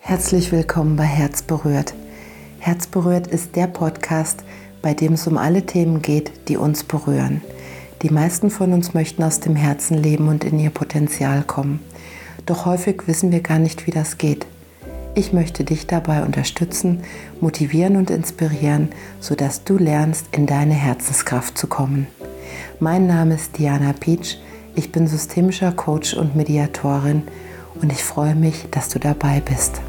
Herzlich willkommen bei Herzberührt. Herzberührt ist der Podcast, bei dem es um alle Themen geht, die uns berühren. Die meisten von uns möchten aus dem Herzen leben und in ihr Potenzial kommen. Doch häufig wissen wir gar nicht, wie das geht. Ich möchte dich dabei unterstützen, motivieren und inspirieren, sodass du lernst, in deine Herzenskraft zu kommen. Mein Name ist Diana Pietsch, ich bin systemischer Coach und Mediatorin und ich freue mich, dass du dabei bist.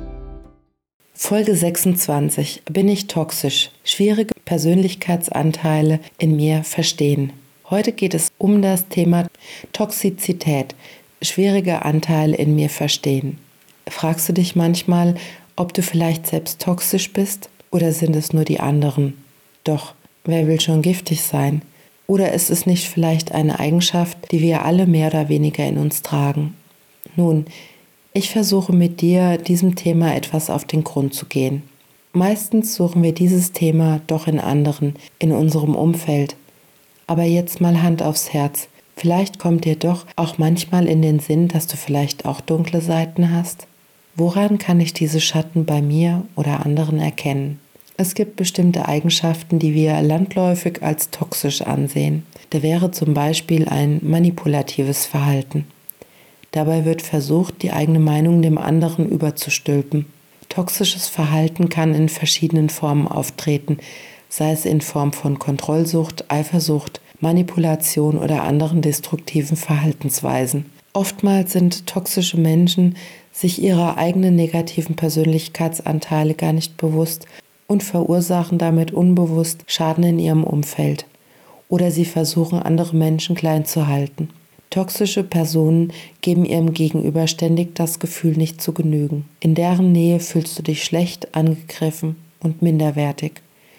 Folge 26. Bin ich toxisch? Schwierige Persönlichkeitsanteile in mir verstehen. Heute geht es um das Thema Toxizität. Schwierige Anteile in mir verstehen. Fragst du dich manchmal, ob du vielleicht selbst toxisch bist oder sind es nur die anderen? Doch, wer will schon giftig sein? Oder ist es nicht vielleicht eine Eigenschaft, die wir alle mehr oder weniger in uns tragen? Nun, ich versuche mit dir, diesem Thema etwas auf den Grund zu gehen. Meistens suchen wir dieses Thema doch in anderen, in unserem Umfeld. Aber jetzt mal Hand aufs Herz. Vielleicht kommt dir doch auch manchmal in den Sinn, dass du vielleicht auch dunkle Seiten hast. Woran kann ich diese Schatten bei mir oder anderen erkennen? Es gibt bestimmte Eigenschaften, die wir landläufig als toxisch ansehen. Da wäre zum Beispiel ein manipulatives Verhalten. Dabei wird versucht, die eigene Meinung dem anderen überzustülpen. Toxisches Verhalten kann in verschiedenen Formen auftreten, sei es in Form von Kontrollsucht, Eifersucht, Manipulation oder anderen destruktiven Verhaltensweisen. Oftmals sind toxische Menschen sich ihrer eigenen negativen Persönlichkeitsanteile gar nicht bewusst und verursachen damit unbewusst Schaden in ihrem Umfeld. Oder sie versuchen, andere Menschen klein zu halten. Toxische Personen geben ihrem Gegenüber ständig das Gefühl, nicht zu genügen. In deren Nähe fühlst du dich schlecht, angegriffen und minderwertig.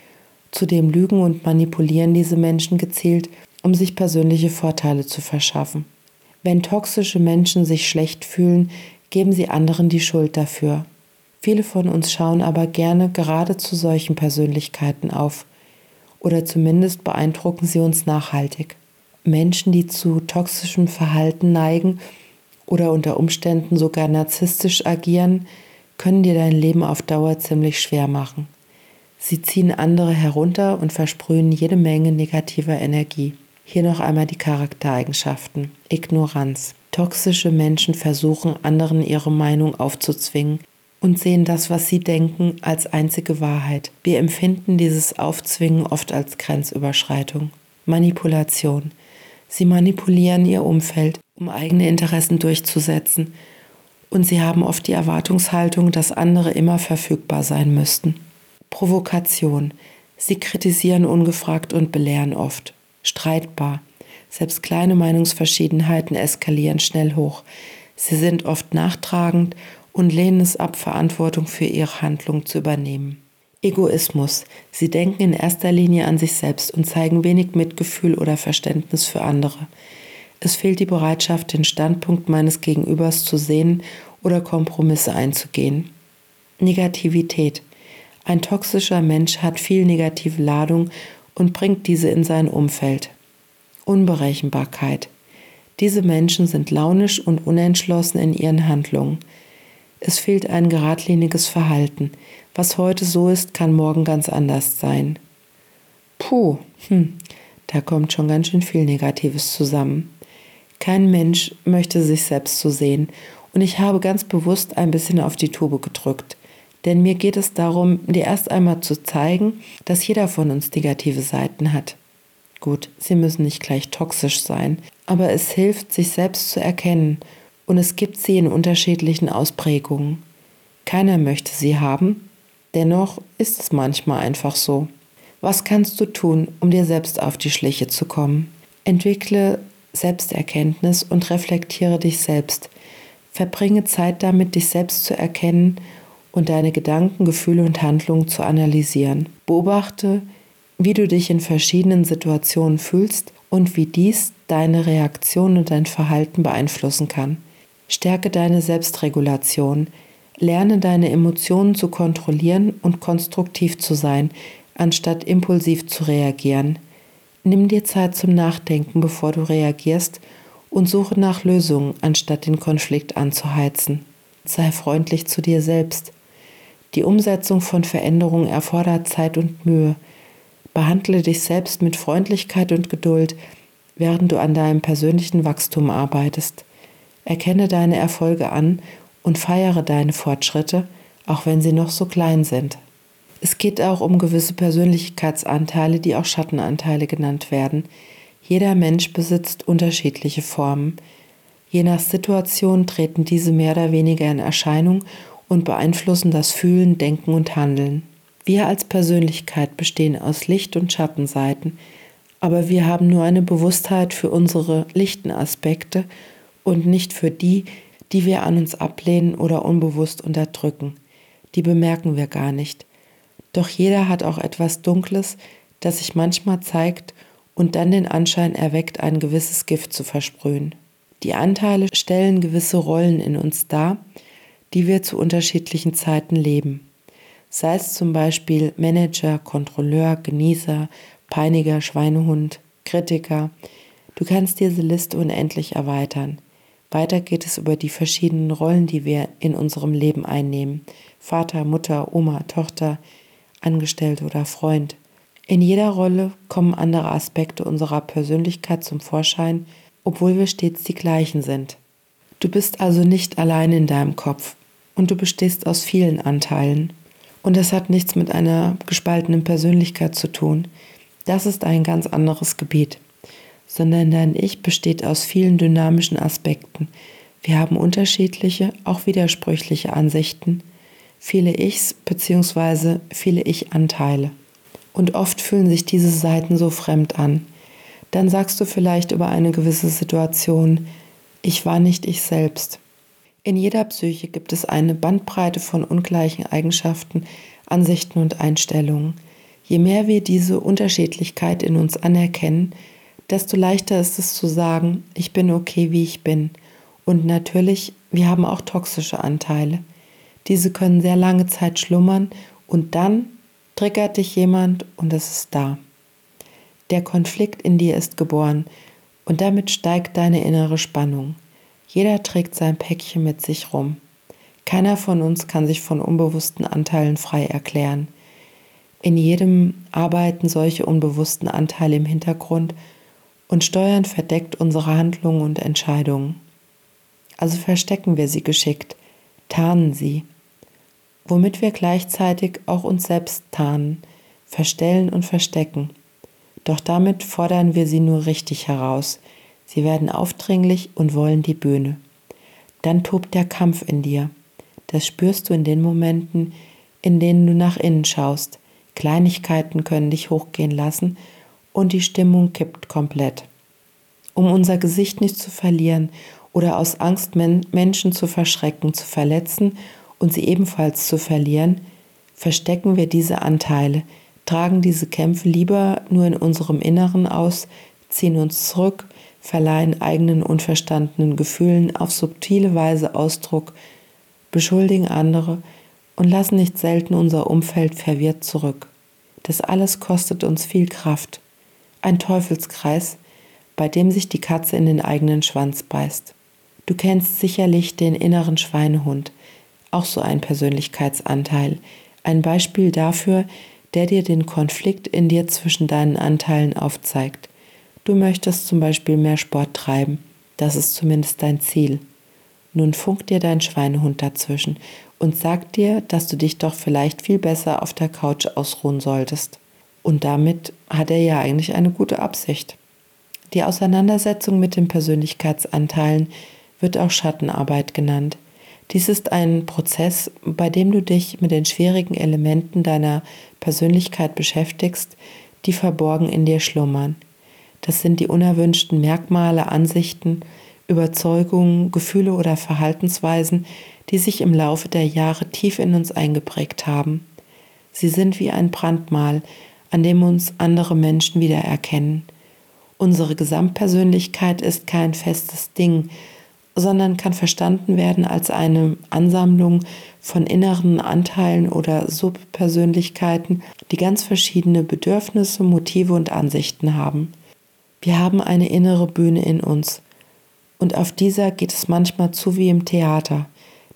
Zudem lügen und manipulieren diese Menschen gezielt, um sich persönliche Vorteile zu verschaffen. Wenn toxische Menschen sich schlecht fühlen, geben sie anderen die Schuld dafür. Viele von uns schauen aber gerne gerade zu solchen Persönlichkeiten auf. Oder zumindest beeindrucken sie uns nachhaltig. Menschen, die zu toxischem Verhalten neigen oder unter Umständen sogar narzisstisch agieren, können dir dein Leben auf Dauer ziemlich schwer machen. Sie ziehen andere herunter und versprühen jede Menge negativer Energie. Hier noch einmal die Charaktereigenschaften. Ignoranz. Toxische Menschen versuchen, anderen ihre Meinung aufzuzwingen und sehen das, was sie denken, als einzige Wahrheit. Wir empfinden dieses Aufzwingen oft als Grenzüberschreitung. Manipulation. Sie manipulieren ihr Umfeld, um eigene Interessen durchzusetzen. Und sie haben oft die Erwartungshaltung, dass andere immer verfügbar sein müssten. Provokation. Sie kritisieren ungefragt und belehren oft. Streitbar. Selbst kleine Meinungsverschiedenheiten eskalieren schnell hoch. Sie sind oft nachtragend und lehnen es ab, Verantwortung für ihre Handlung zu übernehmen. Egoismus. Sie denken in erster Linie an sich selbst und zeigen wenig Mitgefühl oder Verständnis für andere. Es fehlt die Bereitschaft, den Standpunkt meines Gegenübers zu sehen oder Kompromisse einzugehen. Negativität. Ein toxischer Mensch hat viel negative Ladung und bringt diese in sein Umfeld. Unberechenbarkeit. Diese Menschen sind launisch und unentschlossen in ihren Handlungen. Es fehlt ein geradliniges Verhalten. Was heute so ist, kann morgen ganz anders sein. Da kommt schon ganz schön viel Negatives zusammen. Kein Mensch möchte sich selbst so sehen und ich habe ganz bewusst ein bisschen auf die Tube gedrückt. Denn mir geht es darum, dir erst einmal zu zeigen, dass jeder von uns negative Seiten hat. Gut, sie müssen nicht gleich toxisch sein, aber es hilft, sich selbst zu erkennen und es gibt sie in unterschiedlichen Ausprägungen. Keiner möchte sie haben, dennoch ist es manchmal einfach so. Was kannst du tun, um dir selbst auf die Schliche zu kommen? Entwickle Selbsterkenntnis und reflektiere dich selbst. Verbringe Zeit damit, dich selbst zu erkennen und deine Gedanken, Gefühle und Handlungen zu analysieren. Beobachte, wie du dich in verschiedenen Situationen fühlst und wie dies deine Reaktion und dein Verhalten beeinflussen kann. Stärke deine Selbstregulation. Lerne deine Emotionen zu kontrollieren und konstruktiv zu sein, anstatt impulsiv zu reagieren. Nimm dir Zeit zum Nachdenken, bevor du reagierst und suche nach Lösungen, anstatt den Konflikt anzuheizen. sei freundlich zu dir selbst. Die Umsetzung von Veränderungen erfordert Zeit und Mühe. Behandle dich selbst mit Freundlichkeit und Geduld, während du an deinem persönlichen Wachstum arbeitest. Erkenne deine Erfolge an und feiere deine Fortschritte, auch wenn sie noch so klein sind. Es geht auch um gewisse Persönlichkeitsanteile, die auch Schattenanteile genannt werden. Jeder Mensch besitzt unterschiedliche Formen. Je nach Situation treten diese mehr oder weniger in Erscheinung und beeinflussen das Fühlen, Denken und Handeln. Wir als Persönlichkeit bestehen aus Licht- und Schattenseiten, aber wir haben nur eine Bewusstheit für unsere lichten Aspekte und nicht für die, die wir an uns ablehnen oder unbewusst unterdrücken. Die bemerken wir gar nicht. Doch jeder hat auch etwas Dunkles, das sich manchmal zeigt und dann den Anschein erweckt, ein gewisses Gift zu versprühen. Die Anteile stellen gewisse Rollen in uns dar, die wir zu unterschiedlichen Zeiten leben. Sei es zum Beispiel Manager, Kontrolleur, Genießer, Peiniger, Schweinehund, Kritiker. Du kannst diese Liste unendlich erweitern. Weiter geht es über die verschiedenen Rollen, die wir in unserem Leben einnehmen. Vater, Mutter, Oma, Tochter, Angestellte oder Freund. In jeder Rolle kommen andere Aspekte unserer Persönlichkeit zum Vorschein, obwohl wir stets die gleichen sind. Du bist also nicht allein in deinem Kopf und du bestehst aus vielen Anteilen. Und das hat nichts mit einer gespaltenen Persönlichkeit zu tun. Das ist ein ganz anderes Gebiet. Sondern dein Ich besteht aus vielen dynamischen Aspekten. Wir haben unterschiedliche, auch widersprüchliche Ansichten, viele Ichs bzw. viele Ich-Anteile. Und oft fühlen sich diese Seiten so fremd an. Dann sagst du vielleicht über eine gewisse Situation, ich war nicht ich selbst. In jeder Psyche gibt es eine Bandbreite von ungleichen Eigenschaften, Ansichten und Einstellungen. Je mehr wir diese Unterschiedlichkeit in uns anerkennen, desto leichter ist es zu sagen, ich bin okay, wie ich bin. Und natürlich, wir haben auch toxische Anteile. Diese können sehr lange Zeit schlummern und dann triggert dich jemand und es ist da. Der Konflikt in dir ist geboren und damit steigt deine innere Spannung. Jeder trägt sein Päckchen mit sich rum. Keiner von uns kann sich von unbewussten Anteilen frei erklären. In jedem arbeiten solche unbewussten Anteile im Hintergrund und steuern verdeckt unsere Handlungen und Entscheidungen. Also verstecken wir sie geschickt, tarnen sie, womit wir gleichzeitig auch uns selbst tarnen, verstellen und verstecken. Doch damit fordern wir sie nur richtig heraus. Sie werden aufdringlich und wollen die Bühne. Dann tobt der Kampf in dir. Das spürst du in den Momenten, in denen du nach innen schaust. Kleinigkeiten können dich hochgehen lassen und die Stimmung kippt komplett. Um unser Gesicht nicht zu verlieren oder aus Angst Menschen zu verschrecken, zu verletzen und sie ebenfalls zu verlieren, verstecken wir diese Anteile, tragen diese Kämpfe lieber nur in unserem Inneren aus, ziehen uns zurück, verleihen eigenen unverstandenen Gefühlen auf subtile Weise Ausdruck, beschuldigen andere und lassen nicht selten unser Umfeld verwirrt zurück. Das alles kostet uns viel Kraft. Ein Teufelskreis, bei dem sich die Katze in den eigenen Schwanz beißt. Du kennst sicherlich den inneren Schweinehund, auch so ein Persönlichkeitsanteil. Ein Beispiel dafür, der dir den Konflikt in dir zwischen deinen Anteilen aufzeigt. Du möchtest zum Beispiel mehr Sport treiben, das ist zumindest dein Ziel. Nun funkt dir dein Schweinehund dazwischen und sagt dir, dass du dich doch vielleicht viel besser auf der Couch ausruhen solltest. Und damit hat er ja eigentlich eine gute Absicht. Die Auseinandersetzung mit den Persönlichkeitsanteilen wird auch Schattenarbeit genannt. Dies ist ein Prozess, bei dem du dich mit den schwierigen Elementen deiner Persönlichkeit beschäftigst, die verborgen in dir schlummern. Das sind die unerwünschten Merkmale, Ansichten, Überzeugungen, Gefühle oder Verhaltensweisen, die sich im Laufe der Jahre tief in uns eingeprägt haben. Sie sind wie ein Brandmal, an dem uns andere Menschen wiedererkennen. Unsere Gesamtpersönlichkeit ist kein festes Ding, sondern kann verstanden werden als eine Ansammlung von inneren Anteilen oder Subpersönlichkeiten, die ganz verschiedene Bedürfnisse, Motive und Ansichten haben. Wir haben eine innere Bühne in uns und auf dieser geht es manchmal zu wie im Theater.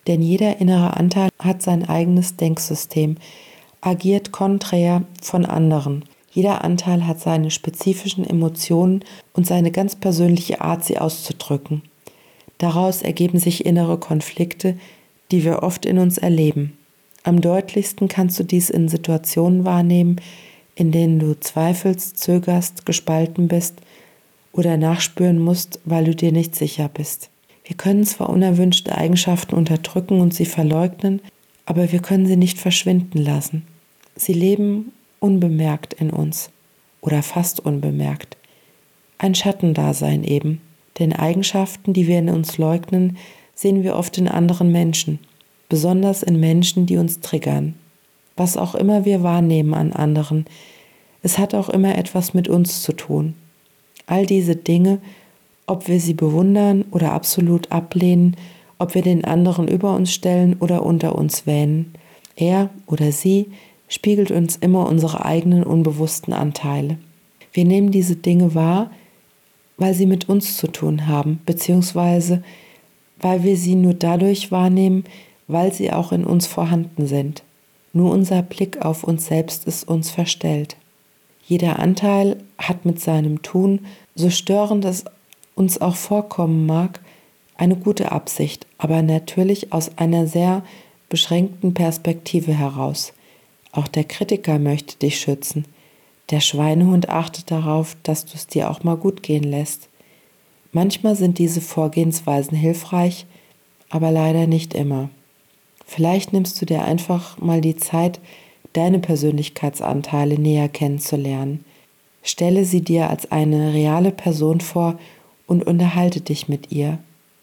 Denn jeder innere Anteil hat sein eigenes Denksystem, agiert konträr von anderen. Jeder Anteil hat seine spezifischen Emotionen und seine ganz persönliche Art, sie auszudrücken. Daraus ergeben sich innere Konflikte, die wir oft in uns erleben. Am deutlichsten kannst du dies in Situationen wahrnehmen, in denen du zweifelst, zögerst, gespalten bist oder nachspüren musst, weil du dir nicht sicher bist. Wir können zwar unerwünschte Eigenschaften unterdrücken und sie verleugnen, aber wir können sie nicht verschwinden lassen. Sie leben unbemerkt in uns oder fast unbemerkt. Ein Schattendasein eben, denn Eigenschaften, die wir in uns leugnen, sehen wir oft in anderen Menschen, besonders in Menschen, die uns triggern. Was auch immer wir wahrnehmen an anderen, es hat auch immer etwas mit uns zu tun. All diese Dinge, ob wir sie bewundern oder absolut ablehnen, ob wir den anderen über uns stellen oder unter uns wähnen, er oder sie spiegelt uns immer unsere eigenen unbewussten Anteile. Wir nehmen diese Dinge wahr, weil sie mit uns zu tun haben, beziehungsweise weil wir sie nur dadurch wahrnehmen, weil sie auch in uns vorhanden sind. Nur unser Blick auf uns selbst ist uns verstellt. Jeder Anteil hat mit seinem Tun, so störend es uns auch vorkommen mag, eine gute Absicht, aber natürlich aus einer sehr beschränkten Perspektive heraus. Auch der Kritiker möchte dich schützen. Der Schweinehund achtet darauf, dass du es dir auch mal gut gehen lässt. Manchmal sind diese Vorgehensweisen hilfreich, aber leider nicht immer. Vielleicht nimmst du dir einfach mal die Zeit, deine Persönlichkeitsanteile näher kennenzulernen. Stelle sie dir als eine reale Person vor und unterhalte dich mit ihr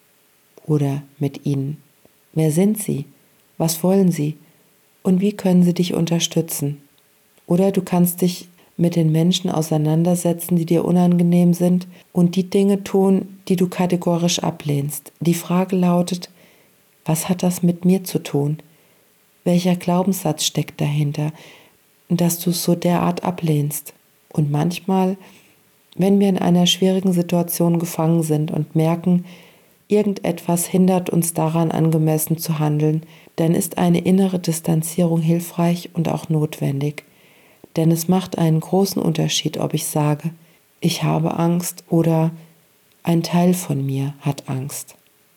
oder mit ihnen. Wer sind sie? Was wollen sie? Und wie können sie dich unterstützen? Oder du kannst dich mit den Menschen auseinandersetzen, die dir unangenehm sind und die Dinge tun, die du kategorisch ablehnst. Die Frage lautet, was hat das mit mir zu tun? Welcher Glaubenssatz steckt dahinter, dass du es so derart ablehnst? Und manchmal, wenn wir in einer schwierigen Situation gefangen sind und merken, irgendetwas hindert uns daran, angemessen zu handeln, dann ist eine innere Distanzierung hilfreich und auch notwendig. Denn es macht einen großen Unterschied, ob ich sage, ich habe Angst oder ein Teil von mir hat Angst.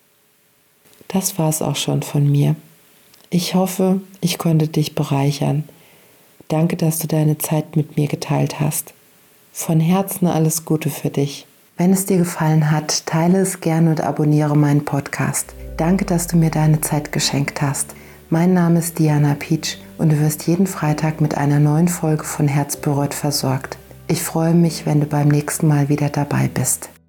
Das war's auch schon von mir. Ich hoffe, ich konnte dich bereichern. Danke, dass du deine Zeit mit mir geteilt hast. Von Herzen alles Gute für dich. Wenn es dir gefallen hat, teile es gerne und abonniere meinen Podcast. Danke, dass du mir deine Zeit geschenkt hast. Mein Name ist Diana Pietsch und du wirst jeden Freitag mit einer neuen Folge von Herzberührt versorgt. Ich freue mich, wenn du beim nächsten Mal wieder dabei bist.